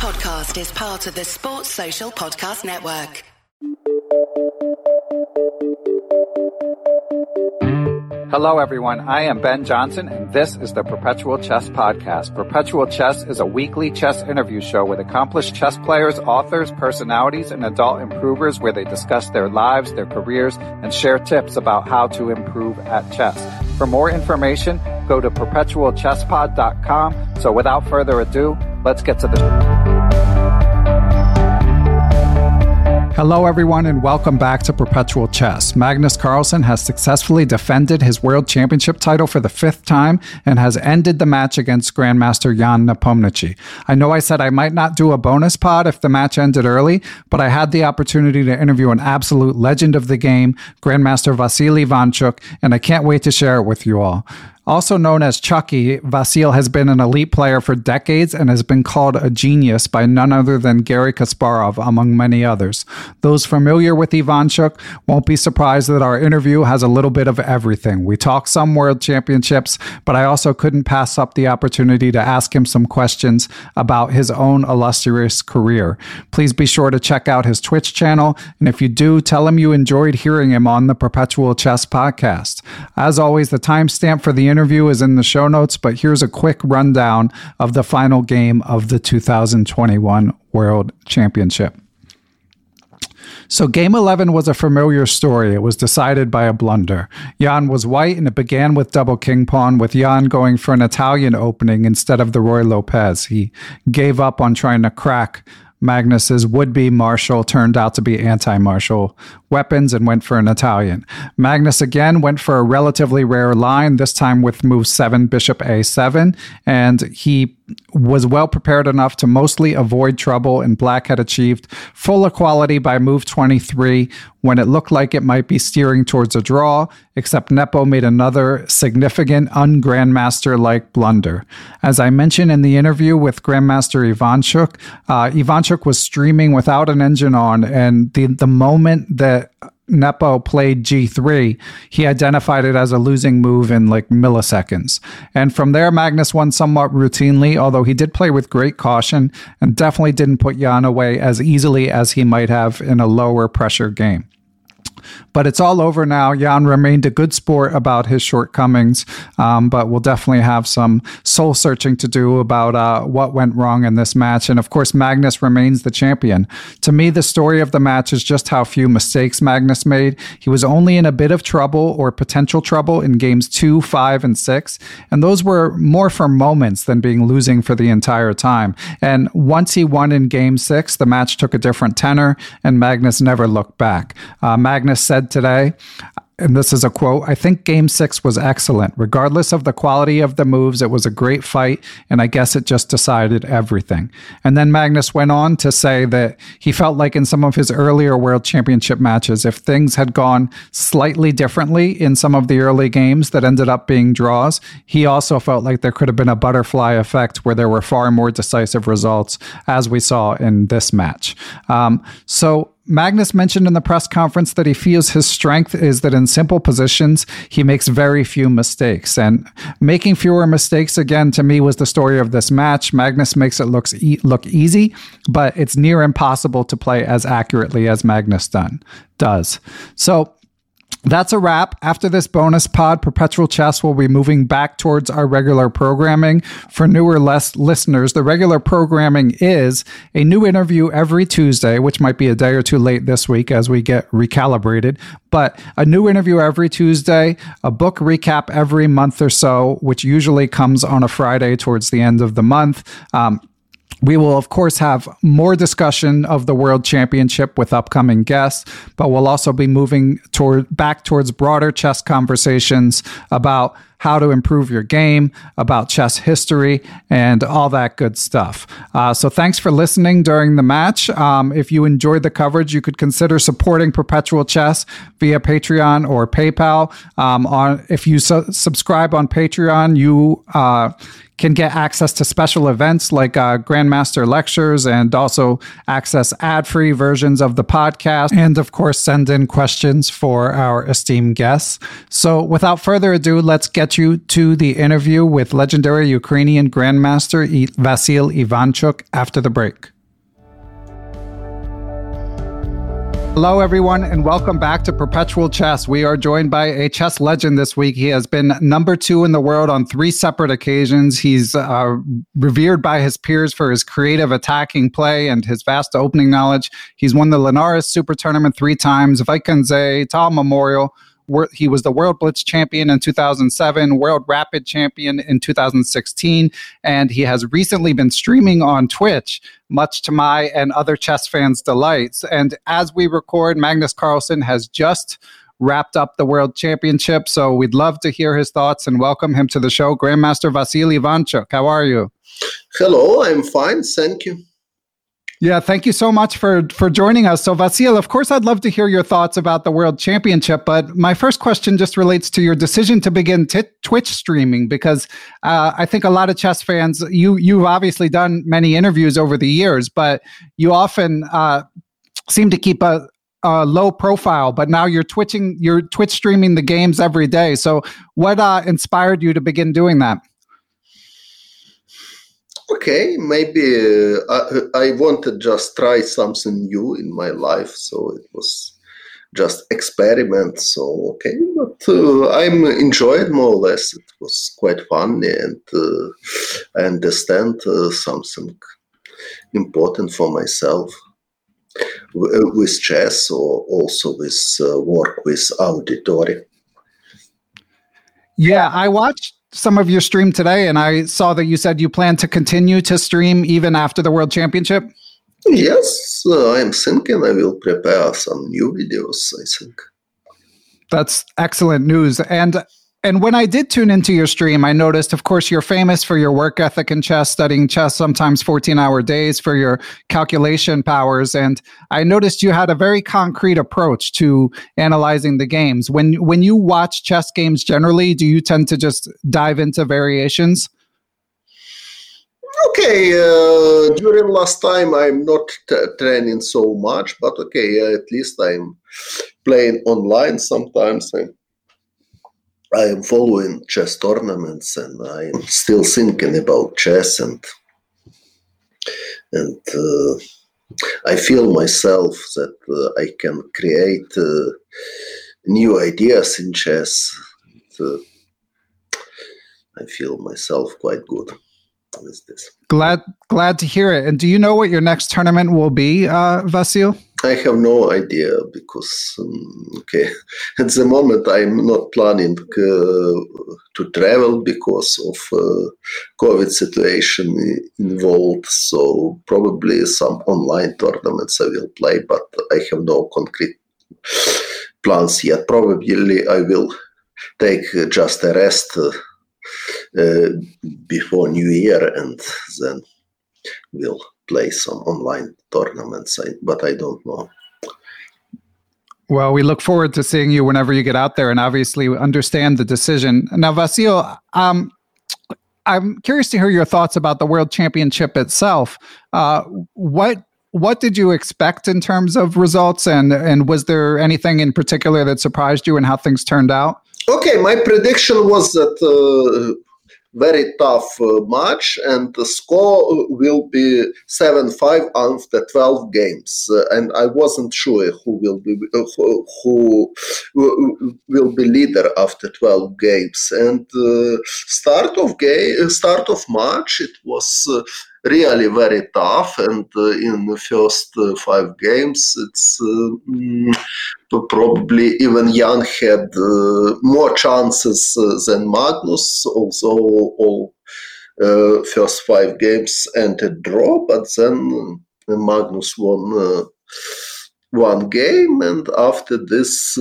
podcast is part of the Sports Social Podcast Network. Hello, everyone. I am Ben Johnson, and this is the Perpetual Chess Podcast. Perpetual Chess is a weekly chess interview show with accomplished chess players, authors, personalities, and adult improvers where they discuss their lives, their careers, and share tips about how to improve at chess. For more information, go to perpetualchesspod.com. So without further ado, let's get to the Hello, everyone, and welcome back to Perpetual Chess. Magnus Carlsen has successfully defended his World Championship title for the fifth time and has ended the match against Grandmaster Jan Nepomniachtchi. I know I said I might not do a bonus pod if the match ended early, but I had the opportunity to interview an absolute legend of the game, Grandmaster Vasil Ivanchuk, and I can't wait to share it with you all. Also known as Chucky, Vasil has been an elite player for decades and has been called a genius by none other than Garry Kasparov, among many others. Those familiar with Ivanchuk won't be surprised that our interview has a little bit of everything. We talk some World Championships, but I also couldn't pass up the opportunity to ask him some questions about his own illustrious career. Please be sure to check out his Twitch channel, and if you do, tell him you enjoyed hearing him on the Perpetual Chess Podcast. As always, the timestamp for the interview is in the show notes, but here's a quick rundown of the final game of the 2021 World Championship. So Game 11 was a familiar story. It was decided by a blunder. Jan was white, and it began with double king pawn, with Jan going for an Italian opening instead of the Ruy Lopez. He gave up on trying to crack Magnus's would-be marshal, turned out to be anti-marshal weapons, and went for an Italian. Magnus again went for a relatively rare line, this time with move 7, bishop a7, and he was well prepared enough to mostly avoid trouble, and Black had achieved full equality by move 23 when it looked like it might be steering towards a draw, except Nepo made another significant un-Grandmaster-like blunder. As I mentioned in the interview with Grandmaster Ivanchuk, Ivanchuk was streaming without an engine on, and the moment that Nepo played g3, he identified it as a losing move in like milliseconds. And from there, Magnus won somewhat routinely, although he did play with great caution and definitely didn't put Jan away as easily as he might have in a lower pressure game. But it's all over now. Jan remained a good sport about his shortcomings, but we'll definitely have some soul searching to do about what went wrong in this match. And of course, Magnus remains the champion. To me, the story of the match is just how few mistakes Magnus made. He was only in a bit of trouble or potential trouble in games 2, 5, and 6. And those were more for moments than being losing for the entire time. And once he won in game 6, the match took a different tenor, and Magnus never looked back. Magnus said today, and this is a quote, "I think game 6 was excellent. Regardless of the quality of the moves, it was a great fight, and I guess it just decided everything." And then Magnus went on to say that he felt like in some of his earlier World Championship matches, if things had gone slightly differently in some of the early games that ended up being draws, he also felt like there could have been a butterfly effect where there were far more decisive results, as we saw in this match. So Magnus mentioned in the press conference that he feels his strength is that in simple positions, he makes very few mistakes. And making fewer mistakes, again, to me, was the story of this match. Magnus makes it look easy, but it's near impossible to play as accurately as Magnus does. So that's a wrap. After this bonus pod, Perpetual Chess will be moving back towards our regular programming. For newer listeners, the regular programming is a new interview every Tuesday, which might be a day or two late this week as we get recalibrated, but a new interview every Tuesday, a book recap every month or so, which usually comes on a Friday towards the end of the month. We will, of course, have more discussion of the World Championship with upcoming guests, but we'll also be moving back towards broader chess conversations about how to improve your game, about chess history, and all that good stuff. So thanks for listening during the match. If you enjoyed the coverage, you could consider supporting Perpetual Chess via Patreon or PayPal. If you subscribe on Patreon, you can get access to special events like Grandmaster lectures and also access ad-free versions of the podcast and, of course, send in questions for our esteemed guests. So without further ado, let's get get you to the interview with legendary Ukrainian Grandmaster Vasyl Ivanchuk after the break. Hello, everyone, and welcome back to Perpetual Chess. We are joined by a chess legend this week. He has been number 2 in the world on 3 separate occasions. He's revered by his peers for his creative attacking play and his vast opening knowledge. He's won the Linares Super Tournament 3 times, Vaikanze, Tal Memorial. He was the World Blitz champion in 2007, World Rapid champion in 2016, and he has recently been streaming on Twitch, much to my and other chess fans' delights. And as we record, Magnus Carlsen has just wrapped up the World Championship, so we'd love to hear his thoughts and welcome him to the show. Grandmaster Vasyl Ivanchuk, how are you? Hello, I'm fine, thank you. Yeah, thank you so much for joining us. So Vasyl, of course, I'd love to hear your thoughts about the World Championship, but my first question just relates to your decision to begin Twitch streaming, because I think a lot of chess fans, you've obviously done many interviews over the years, but you often seem to keep a low profile, but now you're Twitch streaming the games every day. So what inspired you to begin doing that? Okay, maybe I wanted just try something new in my life, so it was just experiment. So okay, but I'm enjoyed more or less. It was quite funny, and I understand something important for myself with chess, or also with work with auditory. Yeah, I watched some of your stream today, and I saw that you said you plan to continue to stream even after the World Championship. Yes, I'm thinking I will prepare some new videos, I think. That's excellent news. And when I did tune into your stream, I noticed, of course, you're famous for your work ethic in chess, studying chess, sometimes 14-hour days, for your calculation powers. And I noticed you had a very concrete approach to analyzing the games. When you watch chess games generally, do you tend to just dive into variations? Okay, during last time I'm not training so much, but okay, at least I'm playing online sometimes. I am following chess tournaments, and I am still thinking about chess, and I feel myself that I can create new ideas in chess. I feel myself quite good with this. Glad to hear it. And do you know what your next tournament will be, Vasyl? I have no idea, because at the moment I'm not planning to travel because of COVID situation involved. So probably some online tournaments I will play, but I have no concrete plans yet. Probably I will take just a rest before New Year, and then we'll play some online tournaments, but I don't know. Well, we look forward to seeing you whenever you get out there, and obviously understand the decision. Now, Vasyl, I'm curious to hear your thoughts about the World Championship itself. What did you expect in terms of results, and was there anything in particular that surprised you in how things turned out? Okay, my prediction was that very tough match, and the score will be 7-5 after 12 games. And I wasn't sure who will be leader after 12 games. And start of match, it was really very tough, and in the first 5 games, it's probably even Jan had more chances than Magnus, although all first 5 games ended draw, but then Magnus won 1 game, and after this,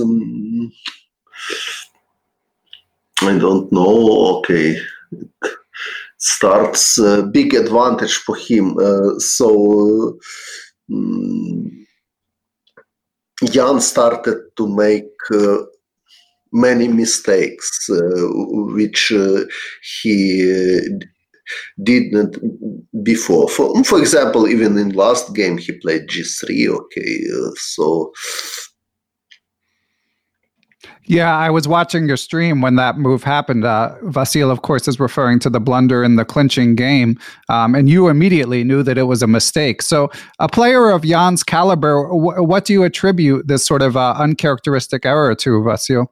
I don't know, okay, starts big advantage for him. So Jan started to make many mistakes, which he didn't before. For example, even in last game he played G3. Okay, so. Yeah, I was watching your stream when that move happened. Vasil, of course, is referring to the blunder in the clinching game, and you immediately knew that it was a mistake. So, a player of Jan's caliber, what do you attribute this sort of uncharacteristic error to, Vasil?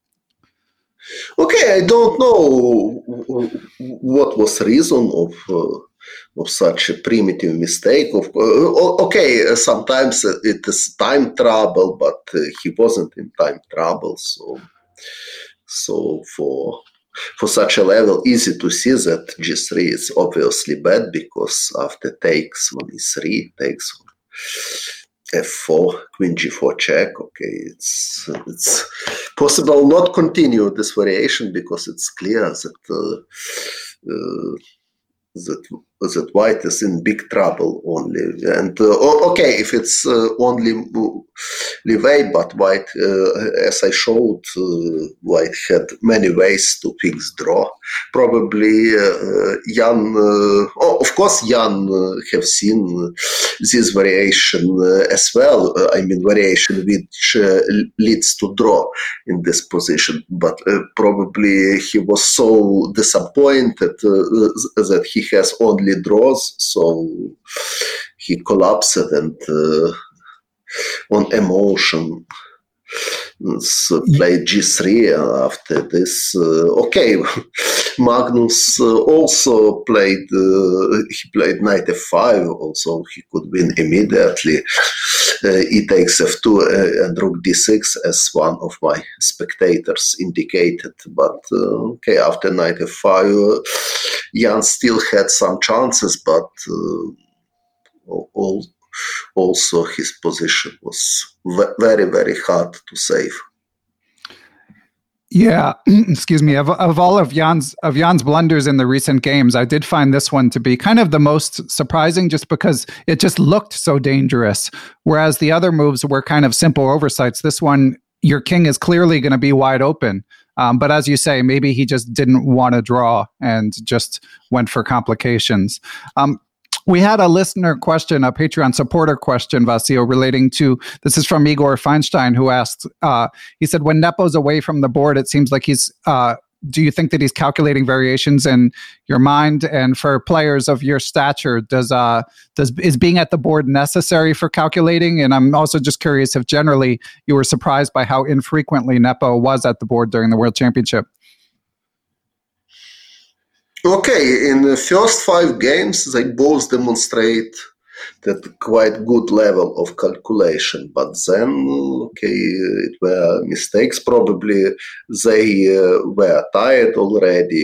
Okay, I don't know what was the reason of such a primitive mistake. Okay, sometimes it is time trouble, but he wasn't in time trouble. So for such a level, easy to see that G3 is obviously bad, because after takes on E3, takes on F4, Queen G4 check. Okay, it's possible not continue this variation, because it's clear that that white is in big trouble only. And okay, if it's only leeway, but white, as I showed, white had many ways to fix draw. Probably Jan, of course, Jan have seen this variation as well. I mean, variation which leads to draw in this position. But probably he was so disappointed that he has only draws, so he collapsed and on emotion played G3 after this. Okay, Magnus also played, he played knight f5, also he could win immediately. E takes f2 and rook d6, as one of my spectators indicated. But okay, after knight f5, Jan still had some chances, but also his position was very, very hard to save. Yeah, excuse me. Of all of Jan's blunders in the recent games, I did find this one to be kind of the most surprising, just because it just looked so dangerous. Whereas the other moves were kind of simple oversights. This one, your king is clearly going to be wide open. But as you say, maybe he just didn't want to draw and just went for complications. We had a listener question, a Patreon supporter question, Vasil, relating to, this is from Igor Feinstein, who asked, he said, when Nepo's away from the board, it seems like he's, do you think that he's calculating variations in your mind? And for players of your stature, is being at the board necessary for calculating? And I'm also just curious if generally you were surprised by how infrequently Nepo was at the board during the World Championship. Okay, in the first 5 games, they both demonstrate that quite good level of calculation. But then, okay, it were mistakes. Probably they were tired already,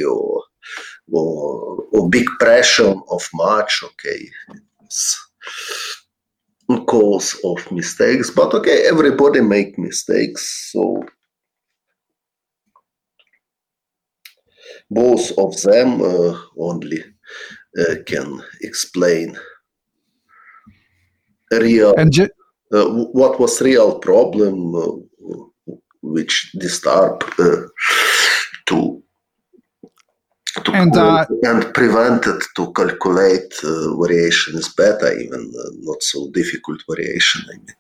or big pressure of match. Okay, it's cause of mistakes. But okay, everybody make mistakes, so both of them only can explain real what was real problem which disturbed to and prevented to calculate variation is better, even not so difficult variation, I mean.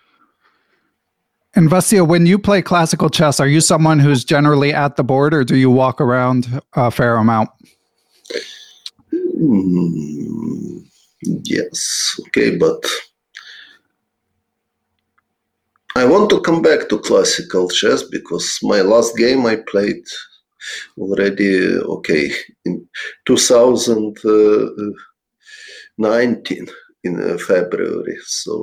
And Vasil, when you play classical chess, are you someone who's generally at the board, or do you walk around a fair amount? Yes, okay, but I want to come back to classical chess, because my last game I played already, okay, in 2019 in February,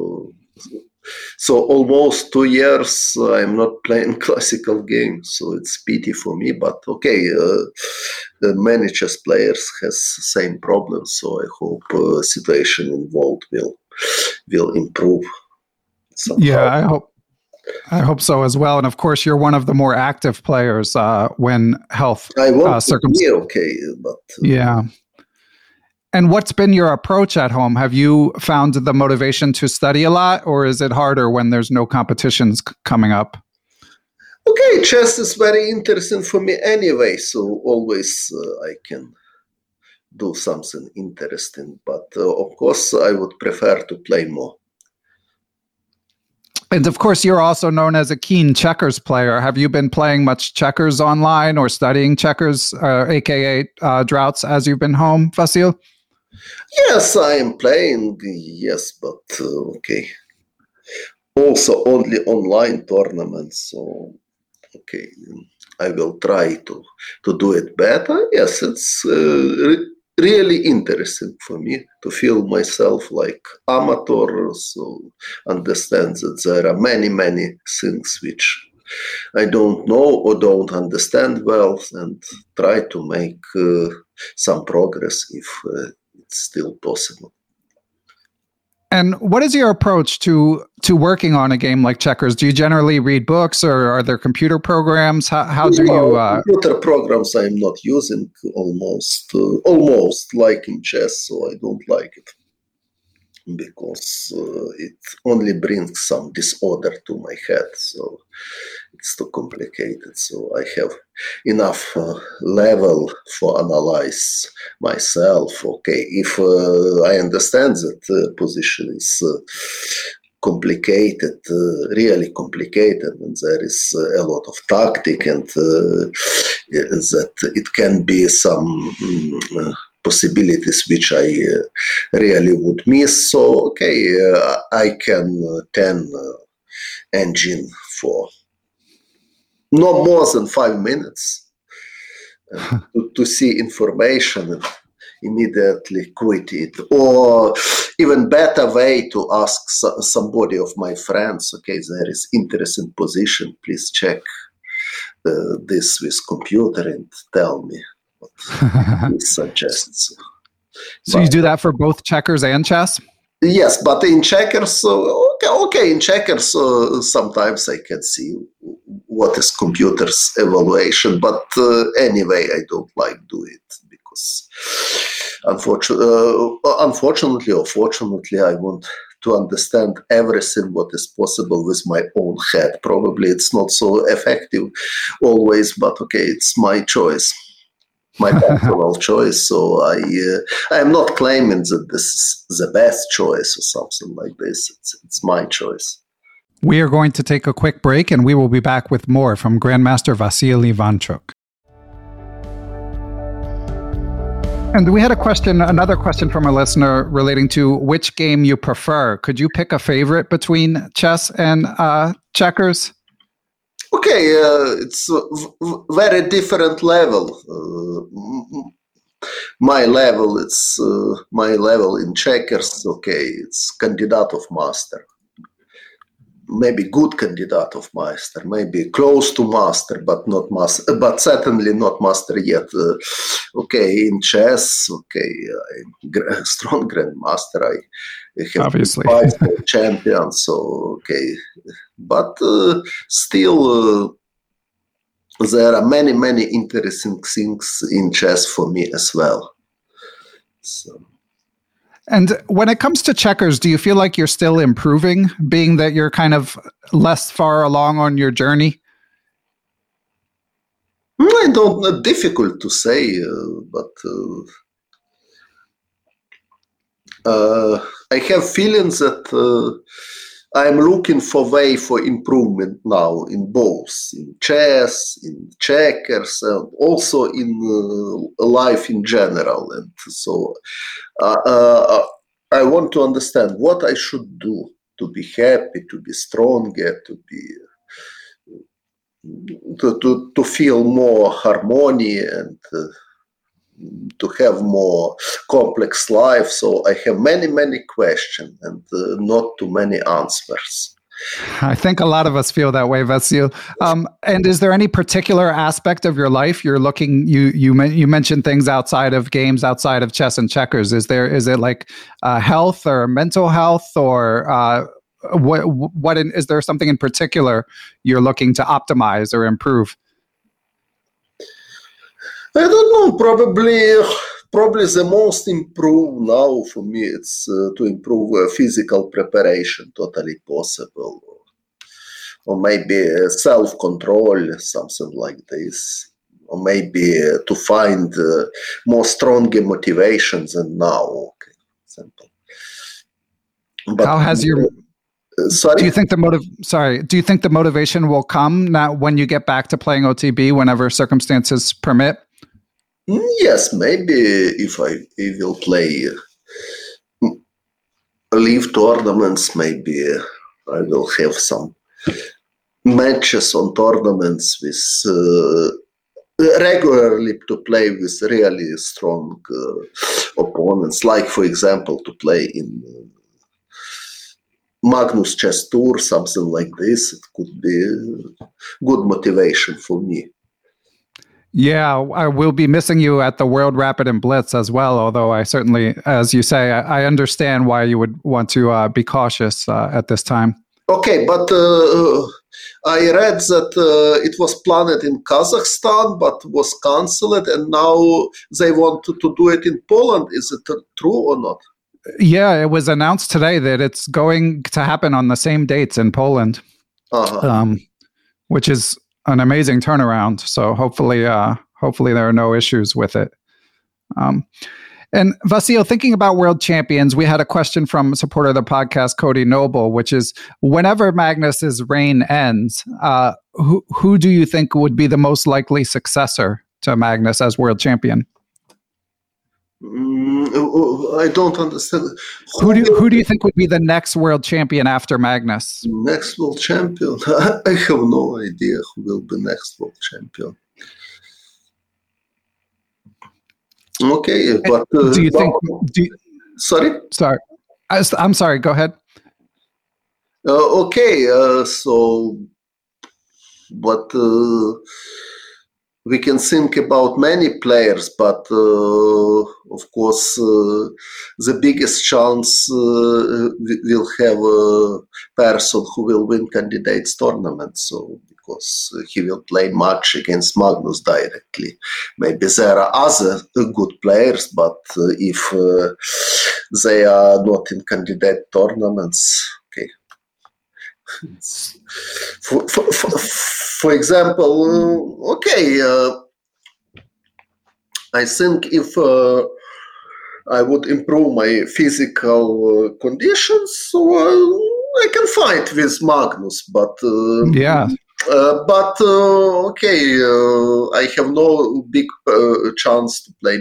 so almost 2 years I'm not playing classical games, so it's pity for me. But okay, many chess players has same problems, so I hope situation involved will improve somehow. Yeah, I hope so as well. And of course, you're one of the more active players when health circumstances. Okay, but yeah. And what's been your approach at home? Have you found the motivation to study a lot, or is it harder when there's no competitions coming up? Okay, chess is very interesting for me anyway, so always I can do something interesting. But of course, I would prefer to play more. And of course, you're also known as a keen checkers player. Have you been playing much checkers online or studying checkers, aka draughts, as you've been home, Vasil? Yes, I am playing. Yes, but okay. Also, only online tournaments. So, okay, I will try to do it better. Yes, it's really interesting for me to feel myself like amateur. So, understand that there are many things which I don't know or don't understand well, and try to make some progress if it's still possible. And what is your approach to working on a game like checkers? Do you generally read books, or are there computer programs? How do you? Computer programs I'm not using almost like in chess, so I don't like it because it only brings some disorder to my head. So it's too complicated. So I have enough level for analyze myself. Okay, if I understand that position is complicated, really complicated, and there is a lot of tactic, and that it can be some possibilities which I really would miss. So, okay, I can turn engine for no more than 5 minutes to see information and immediately quit it. Or even better way to ask somebody of my friends, okay, there is interesting position, please check this with computer and tell me what he suggests. So you do that for both checkers and chess? Yes, but in checkers, okay, in checkers, sometimes I can see what is computer's evaluation, but anyway, I don't like do it because unfortunately or fortunately, I want to understand everything what is possible with my own head. Probably it's not so effective always, but okay, it's my choice. My personal choice. So I am not claiming that this is the best choice or something like this. It's my choice. We are going to take a quick break, and we will be back with more from Grandmaster Vasil Ivanchuk. And we had another question from a listener relating to which game you prefer. Could you pick a favorite between chess and checkers? Okay, it's a very different level. My level in checkers. Okay, it's candidate of master. Maybe good candidate of master. Maybe close to master, but not master. But certainly not master yet. Okay, in chess. Okay, I'm strong grandmaster. I have obviously 5 champions. So okay. But still, there are many interesting things in chess for me as well. So. And when it comes to checkers, do you feel like you're still improving, being that you're kind of less far along on your journey? I don't know, difficult to say, but I have feelings that I'm looking for way for improvement now in both, in chess, in checkers, and also in life in general. And so I want to understand what I should do to be happy, to be stronger, to feel more harmony and to have more complex life. So I have many questions and not too many answers. I think a lot of us feel that way, Vasil. And is there any particular aspect of your life you're looking? You mentioned things outside of games, outside of chess and checkers. Is it like health or mental health, or is there something in particular you're looking to optimize or improve? I don't know. Probably the most improved now for me it's to improve physical preparation, totally possible, or maybe self-control, something like this, or maybe to find more stronger motivations than now. Okay, simple. But how has your Sorry? Do you think do you think the motivation will come now when you get back to playing OTB whenever circumstances permit? Yes, maybe if I will play league tournaments, maybe I will have some matches on tournaments with regularly to play with really strong opponents, like for example to play in Magnus Chess Tour, something like this. It could be good motivation for me. Yeah, I will be missing you at the World Rapid and Blitz as well, although I certainly, as you say, I understand why you would want to be cautious at this time. Okay, but I read that it was planned in Kazakhstan, but was cancelled, and now they want to do it in Poland. Is it true or not? Yeah, it was announced today that it's going to happen on the same dates in Poland, which is an amazing turnaround. So hopefully there are no issues with it. And Vasil, thinking about world champions, we had a question from a supporter of the podcast, Cody Noble, which is, whenever Magnus's reign ends, who do you think would be the most likely successor to Magnus as world champion? I don't understand. Who do you think would be the next world champion after Magnus? Next world champion? I have no idea who will be next world champion. Okay, but do you think? Sorry. I'm sorry. Go ahead. Okay, but we can think about many players, but of course, the biggest chance will have a person who will win candidates tournament. So because he will play match against Magnus directly. Maybe there are other good players, but if they are not in candidate tournaments, okay. For example, I think if I would improve my physical conditions, so I can fight with Magnus, but I have no big chance to play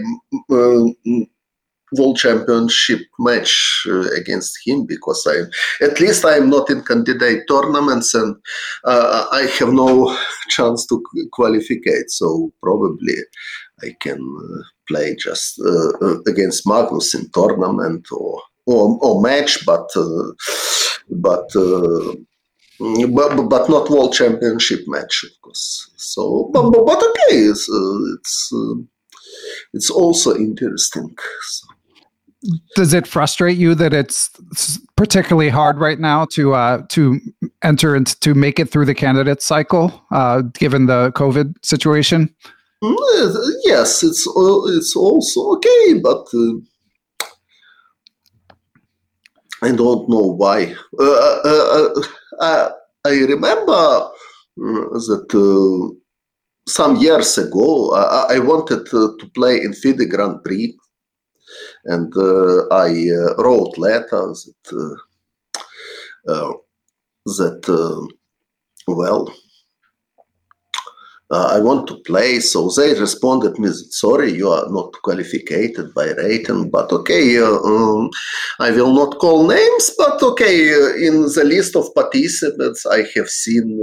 World Championship match against him because I'm not in candidate tournaments and I have no chance to qualify. So probably I can play just against Magnus in tournament or match, but not World Championship match, of course. So, but okay, it's also interesting. So. Does it frustrate you that it's particularly hard right now to enter and to make it through the candidate cycle, given the COVID situation? Yes, it's also okay, but I don't know why. I remember that some years ago I wanted to play in FIDE Grand Prix, and I wrote letters that I want to play. So they responded me, sorry, you are not qualified by rating, but okay, I will not call names, but okay, in the list of participants, I have seen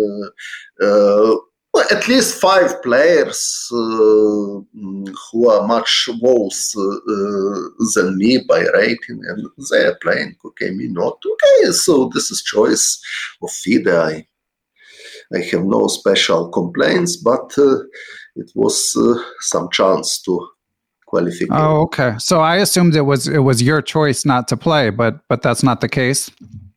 at least 5 players who are much worse than me by rating, and they are playing. Okay, me not. Okay, so this is choice of FIDE. I have no special complaints, but it was some chance to qualify. Oh, okay. So I assumed it was your choice not to play, but that's not the case.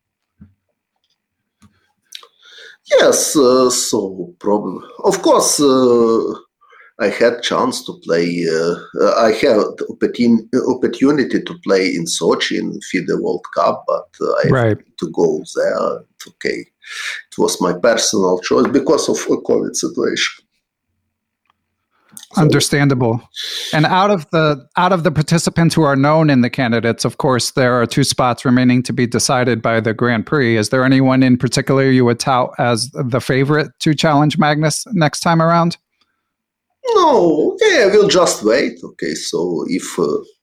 Yes, so problem. Of course, I had chance to play. I had opportunity to play in Sochi in FIDE World Cup, but I had to go there. Okay, it was my personal choice because of a COVID situation. Understandable. And out of the participants who are known in the candidates, of course, there are 2 spots remaining to be decided by the Grand Prix. Is there anyone in particular you would tout as the favorite to challenge Magnus next time around? No, okay, I will just wait. Okay, so if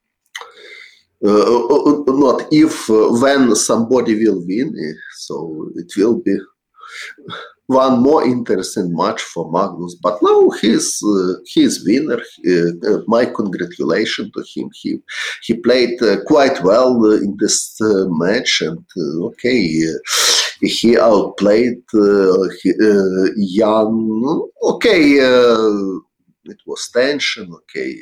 not if when somebody will win, so it will be one more interesting match for Magnus. But now he's winner. My congratulations to him. He played quite well in this match, and he outplayed Jan. Okay, it was tension. Okay.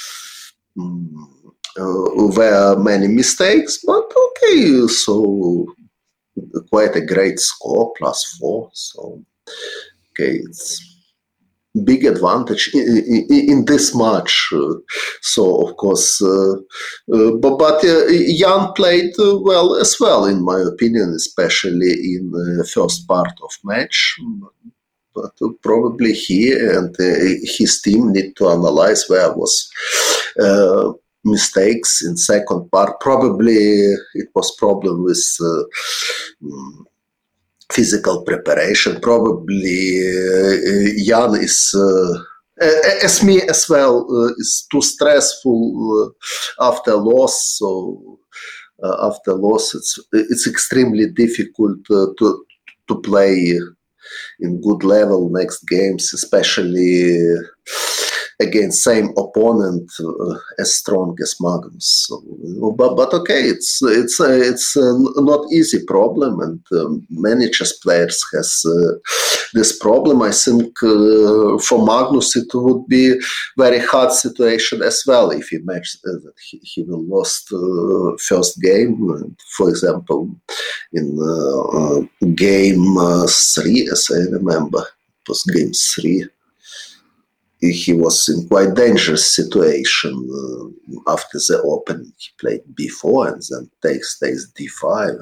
Were many mistakes, but okay, so quite a great score, +4. So, okay, it's big advantage in this match. So, of course, but Jan played well as well, in my opinion, especially in the first part of match. But probably he and his team need to analyze where was mistakes in second part. Probably it was problem with physical preparation. Probably Jan is, as me as well, is too stressful after loss. So after loss, it's extremely difficult to play in good level next games, especially against same opponent as strong as Magnus. So, but okay, it's not easy problem, and many chess players has this problem. I think for Magnus it would be very hard situation as well if he matched that he will lost first game, for example, in game 3, as I remember, it was game 3. He was in quite dangerous situation after the opening. He played b4 and then takes d5,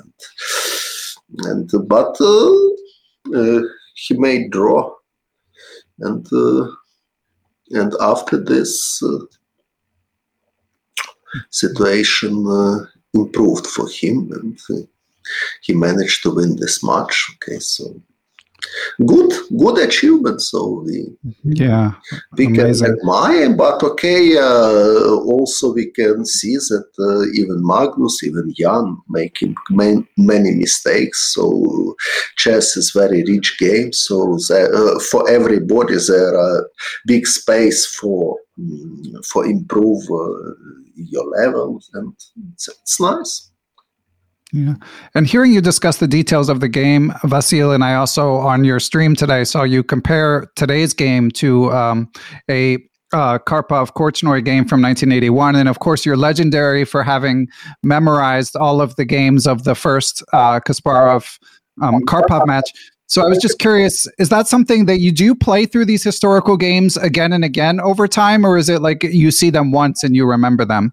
but he made draw, and after this situation improved for him, and he managed to win this match. Okay, so. Good achievement. So we can admire, but okay. Also, we can see that even Magnus, even Jan, making many mistakes. So chess is very rich game. So for everybody, there are big space for improve your levels, and it's nice. Yeah. And hearing you discuss the details of the game, Vasil, and I also on your stream today saw you compare today's game to a Karpov-Korchnoi game from 1981. And of course, you're legendary for having memorized all of the games of the first Kasparov-Karpov match. So I was just curious, is that something that you do play through these historical games again and again over time, or is it like you see them once and you remember them?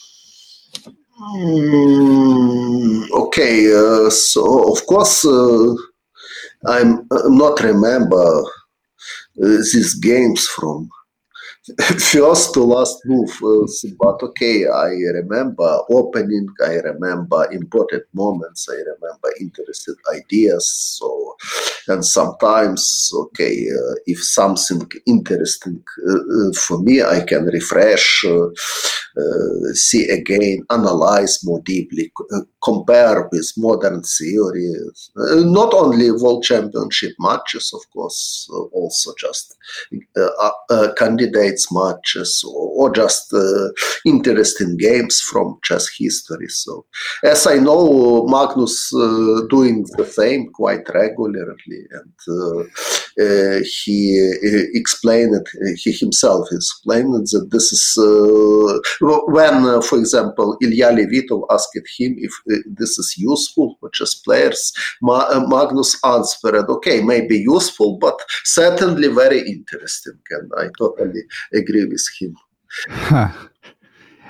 Okay, so of course I'm not remember these games from first to last move, but okay, I remember opening, I remember important moments, I remember interesting ideas. So, and sometimes, okay, if something interesting for me, I can refresh, see again, analyze more deeply, compare with modern theories. Not only World Championship matches, of course, also just candidates matches or just interesting games from chess history. So, as I know, Magnus doing the same quite regularly, and he explained it. He himself explained that this is when, for example, Ilya Levitov asked him if this is useful for chess players. Magnus answered, "Okay, maybe useful, but certainly very interesting," and I totally agree with him. Huh.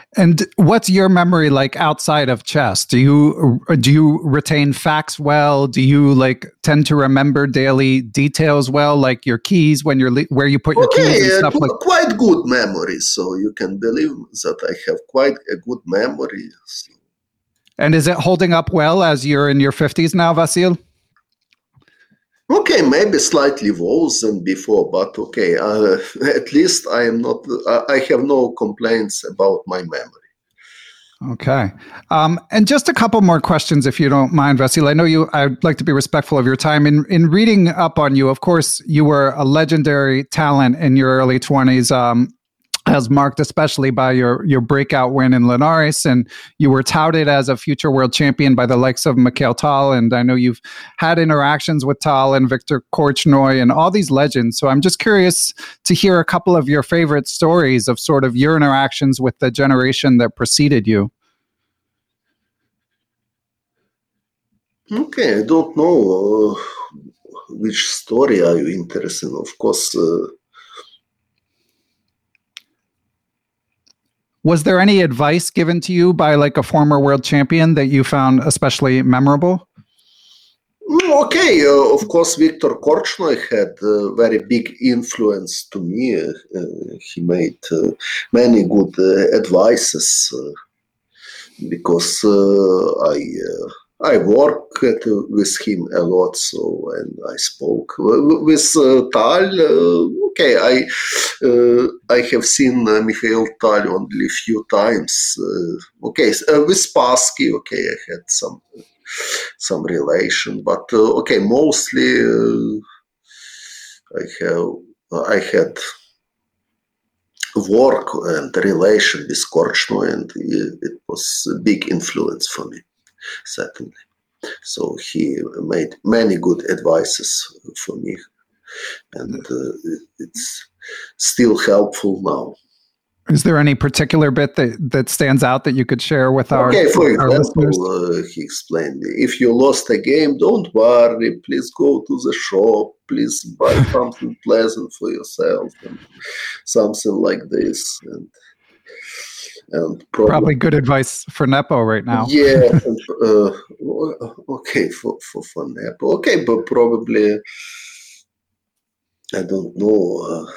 And what's your memory like outside of chess? Do you retain facts well? Do you like tend to remember daily details well, like your keys when you're where you put your keys and stuff like? Quite good memory. So you can believe that I have quite a good memory. And is it holding up well as you're in your 50s now, Vasil? Okay, maybe slightly worse than before, but okay. At least I am not. I have no complaints about my memory. Okay, and just a couple more questions, if you don't mind, Vasil. I know I'd like to be respectful of your time. In reading up on you, of course, you were a legendary talent in your early 20s. As marked especially by your breakout win in Linares, and you were touted as a future world champion by the likes of Mikhail Tal, and I know you've had interactions with Tal and Viktor Korchnoi and all these legends. So I'm just curious to hear a couple of your favorite stories of sort of your interactions with the generation that preceded you. Okay, I don't know which story are you interested in. Of course. Was there any advice given to you by like a former world champion that you found especially memorable? Okay, of course, Viktor Korchnoi had a very big influence to me. He made many good advices because I worked with him a lot, so and I spoke with Tal. Okay, I have seen Mikhail Tal only a few times. Okay, with Spassky, okay, I had some relation, but okay, mostly I had work and relation with Korchnoi, and it was a big influence for me. Certainly. So he made many good advices for me, and it's still helpful now. Is there any particular bit that stands out that you could share with our listeners? Okay, for example, he explained, if you lost a game, don't worry, please go to the shop, please buy something pleasant for yourself, and something like this. And probably good advice for Nepo right now. Yeah, okay, for Nepo. Okay, but probably, I don't know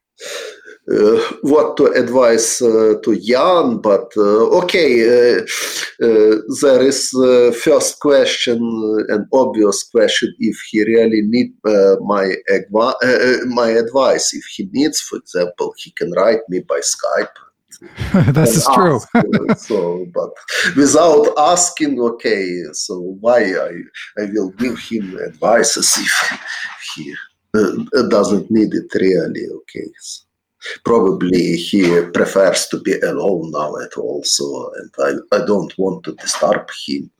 what to advise to Jan, but okay, there is first question, an obvious question, if he really need my advice. If he needs, for example, he can write me by Skype. This is true. So, but without asking, okay, so why I will give him advices if he doesn't need it really, okay. So probably he prefers to be alone now at all, so, and I don't want to disturb him.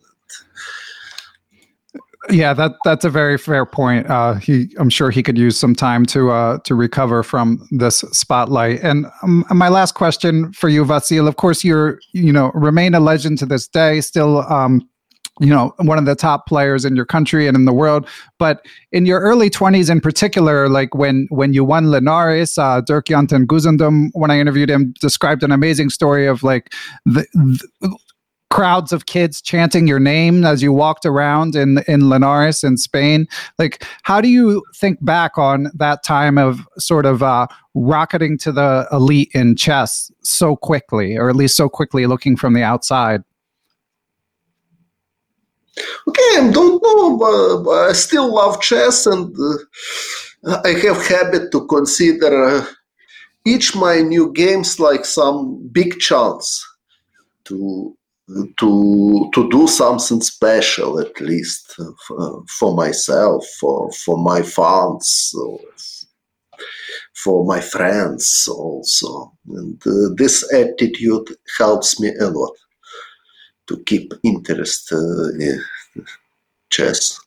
Yeah, that's a very fair point. I'm sure he could use some time to recover from this spotlight. And my last question for you, Vasil, of course, remain a legend to this day, still, one of the top players in your country and in the world. But in your early 20s in particular, like when you won Linares, Dirk-Jan Guzendam, when I interviewed him, described an amazing story of like the crowds of kids chanting your name as you walked around in Linares in Spain. Like, how do you think back on that time of sort of rocketing to the elite in chess so quickly, or at least so quickly looking from the outside? Okay, I don't know, but I still love chess, and I have habit to consider each my new games like some big chance to do something special, at least for myself, for my fans, for my friends also. And this attitude helps me a lot to keep interest in chess.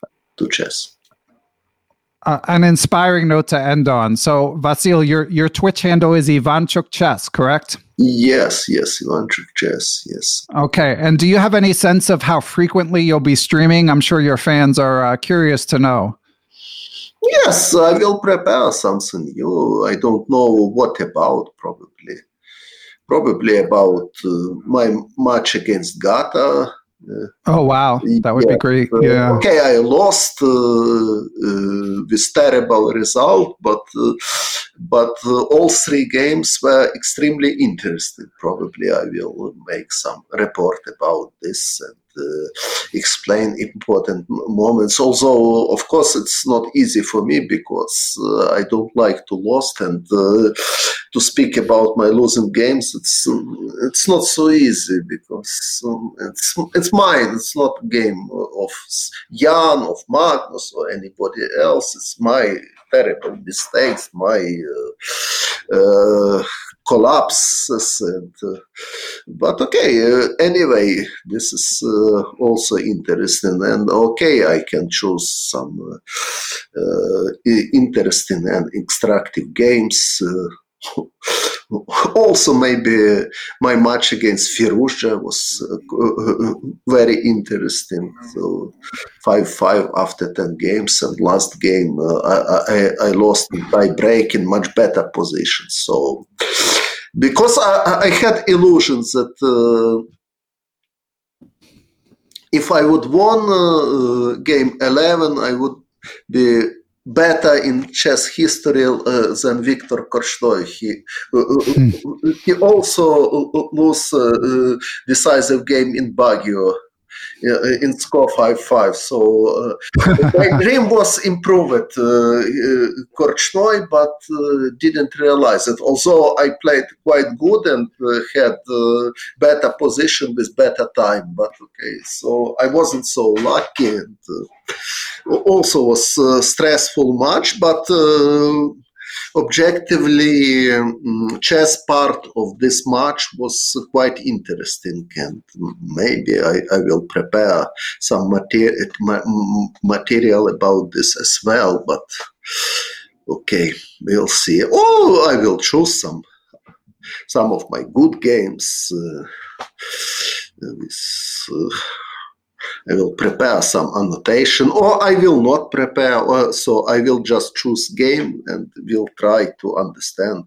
An inspiring note to end on. So, Vasil, your Twitch handle is Ivanchuk Chess, correct? Yes, Ivanchuk Chess, yes. Okay, and do you have any sense of how frequently you'll be streaming? I'm sure your fans are curious to know. Yes, I will prepare something new. I don't know what about, probably. probably about my match against Gata. Oh wow, that would be great. Yeah. Okay, I lost with terrible result, but all three games were extremely interesting. Probably I will make some report about this and explain important moments. Although, of course, it's not easy for me because I don't like to lose, and to speak about my losing games, it's not so easy because it's mine. It's not a game of Jan, of Magnus, or anybody else. It's my terrible mistakes, my collapses, but okay. Anyway, this is also interesting, and okay, I can choose some interesting and extractive games. Also, maybe my match against Firouzja was very interesting. So 5-5 after 10 games, and last game I lost in tie break in much better position. So because I had illusions that if I would won game 11, I would be better in chess history than Viktor Korchnoi. He also lost decisive game in Baguio in score 5-5. So my dream was improved Korchnoi, but didn't realize it. Although I played quite good and had better position with better time, but okay, so I wasn't so lucky, and also was a stressful match, but objectively, chess part of this match was quite interesting, and maybe I will prepare some material about this as well. But okay, we'll see. Oh, I will choose some of my good games. I will prepare some annotation, or I will not prepare, so I will just choose game and will try to understand.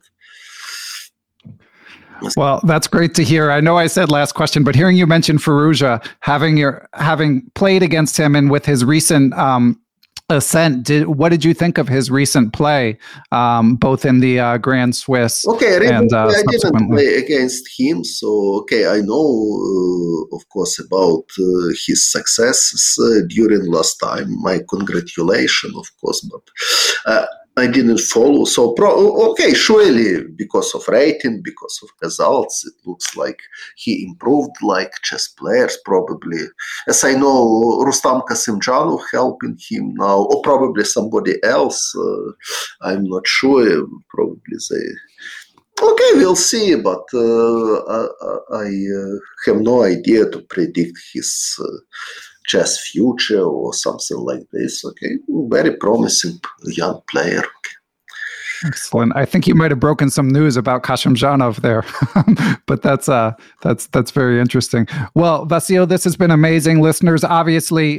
Well, that's great to hear. I know I said last question, but hearing you mention Firouzja, having played against him and with his recent ascent, what did you think of his recent play, both in the Grand Swiss? Okay, I didn't play against him, so okay, I know, of course, about his successes during last time. My congratulations, of course, but I didn't follow. So, okay, surely because of rating, because of results, it looks like he improved like chess players, probably. As I know, Rustam Kasimdzhanov helping him now, or probably somebody else. I'm not sure. Probably they. Okay, we'll see, but I have no idea to predict his chess future or something like this. Okay, very promising young player. Okay. Excellent. I think you might have broken some news about Kasimdzhanov there, but that's very interesting. Well, Vasil, this has been amazing. Listeners, obviously,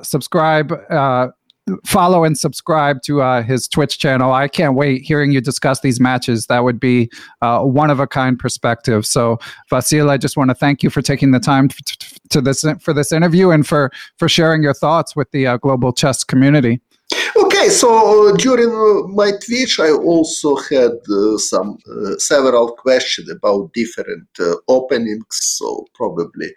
follow and subscribe to his Twitch channel. I can't wait hearing you discuss these matches. That would be one of a kind perspective. So, Vasil, I just want to thank you for taking the time for this interview and for sharing your thoughts with the global chess community. Okay, so during my Twitch, I also had several questions about different openings. So probably.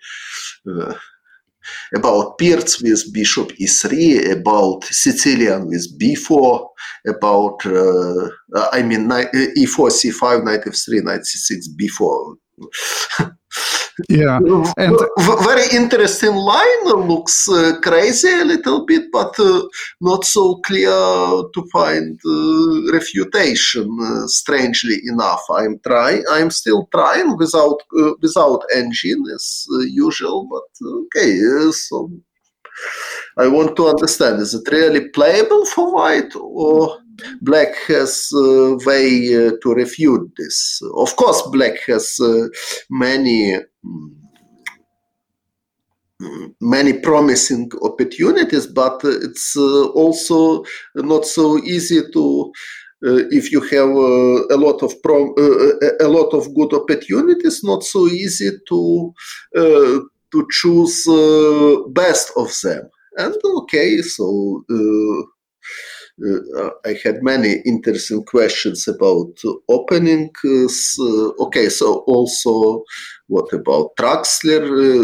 About Pirc with bishop e3, about Sicilian with b4, about e4, c5, knight f3, knight c6, b4. Yeah, and very interesting line. Looks crazy a little bit, but not so clear to find refutation. Strangely enough, I'm still trying without engine as usual. But okay, so I want to understand: is it really playable for white, or Black has a way to refute this? Of course, Black has many promising opportunities, but it's also not so easy to if you have a lot of good opportunities, not so easy to choose best of them. And okay, so I had many interesting questions about openings. Okay, so also what about Traxler,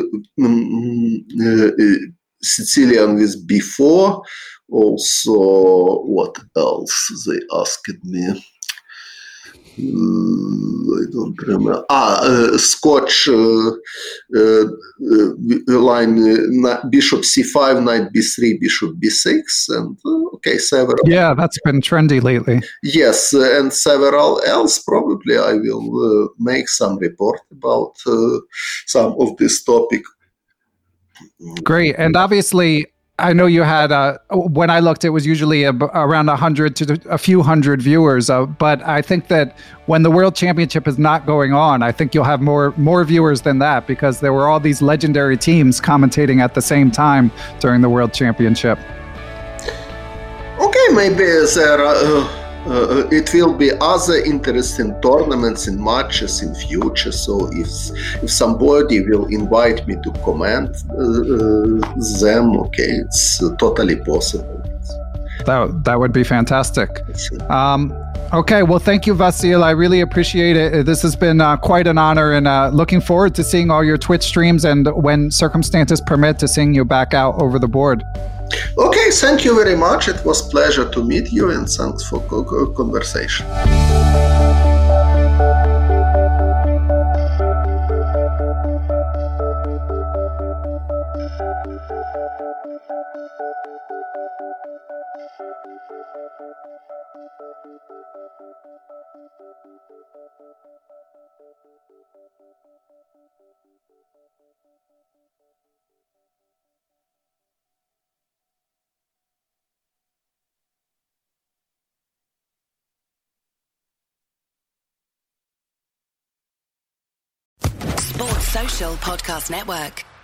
Sicilian with B4? Also, what else they asked me? I don't remember. Scotch line bishop c5, knight b3, bishop b6, and okay, several. Yeah, that's been trendy lately. Yes, and several else. Probably I will make some report about some of this topic. Great, and obviously, I know you had, when I looked, it was usually around 100 to a few hundred viewers. But I think that when the World Championship is not going on, I think you'll have more viewers than that, because there were all these legendary teams commentating at the same time during the World Championship. Okay, maybe there it will be other interesting tournaments and matches in future. So if somebody will invite me to comment them, okay, it's totally possible. That would be fantastic. Okay, well, thank you, Vasil. I really appreciate it. This has been quite an honor, and looking forward to seeing all your Twitch streams, and when circumstances permit, to seeing you back out over the board. Okay, thank you very much. It was a pleasure to meet you, and thanks for conversation. Sports Social Podcast Network.